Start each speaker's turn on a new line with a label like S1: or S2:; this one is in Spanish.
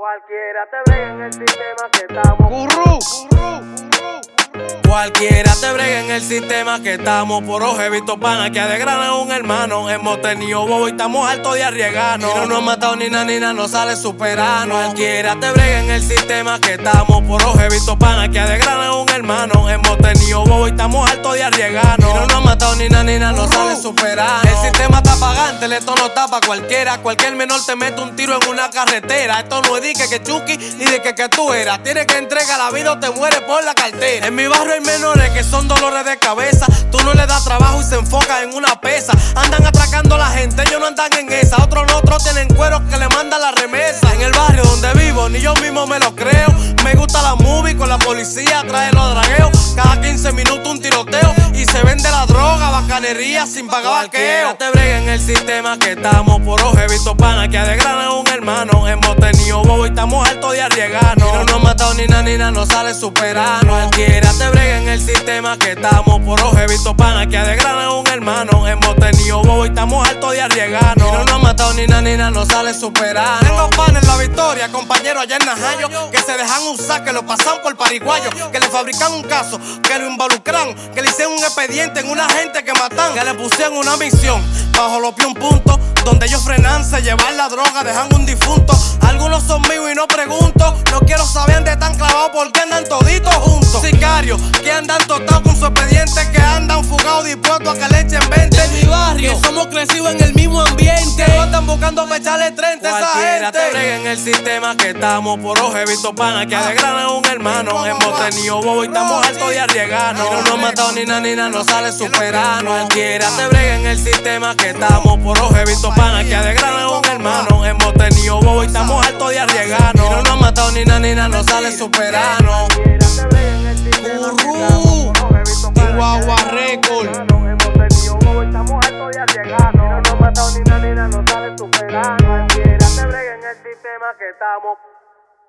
S1: Cualquiera te brega en el sistema que estamos.
S2: Cualquiera te brega en el sistema que estamos. Por ojo he visto pana que adegranan a un hermano. Hemos tenido bobo y estamos hartos de arriesgarnos. Y no nos han matado ni nada, no sale superano. Cualquiera te brega en el sistema que estamos. Por ojo he visto pana que adegranan a un hermano. Hemos tenido bobo y estamos hartos de arriesgarnos. Y no nos han matado ni nada, no sale superano. El sistema está pagante, esto no está pa' cualquiera. Cualquier menor te mete un tiro en una carretera. Esto no es de que Chucky ni de que tú eras. Tienes que entregar la vida o te mueres por la cartera. En mi barrio hay menores que son dolores de cabeza. Tú no le das trabajo y se enfocan en una pesa. Andan atracando a la gente, ellos no andan en esa. Otros tienen cueros que le mandan la remesa. En el barrio donde vivo, ni yo mismo me lo creo. Me gusta la movie con la policía, trae los dragueos. Cada 15 minutos un tiroteo y se vende la droga, bacanería sin pagar vaqueo. Te brega en el sistema que estamos. Por ojo he visto pana que adegranan a un hermano. Hemos tenido bobo y estamos hartos de arriesgarnos. Y no nos han matado ni nada, no sale superano. Cualquiera te brega en el sistema que estamos. Por ojo he visto pana que adegranan a un hermano. Hemos tenido bobo y estamos hartos de arriesgarnos. Y no nos han matado ni nada, no sale superano. Tengo pan en la Victoria, compañeros allá en Najayo, que se dejan usar, que lo pasan por pariguayo, que le fabrican un caso, que lo involucran, que le hicieron un expediente en una gente que matan, que le pusieron una misión bajo los pies un punto, donde ellos frenan, se llevan la droga, dejan un difunto. Algunos son míos y no pregunto, no quiero saber dónde están clavados porque andan toditos juntos. Sicarios que andan totados con su expediente, que andan fugados dispuestos a que le echen 20. En mi barrio, que somos crecidos en el mismo ambiente, no andan buscando para echarle 30 a esa gente. Te brega en el sistema que estamos. Por ojo he visto pana que adegranan a un hermano. Hemos tenido bobo y estamos hartos de arriesgarnos. Y no nos han matado ni nada, no sale superano. Cualquiera te brega en el sistema que estamos. Por ojo he visto pana que adegranan a un hermano. Hemos tenido bobo y estamos hartos de arriesgarnos. Y no nos han matado ni nada, no sale superano. Chihuahua Record.
S1: Hemos tenido bobo y estamos hartos de arriesgarnos. No nos han matado ni nada, no sale superano. Cualquiera te brega en el sistema que estamos.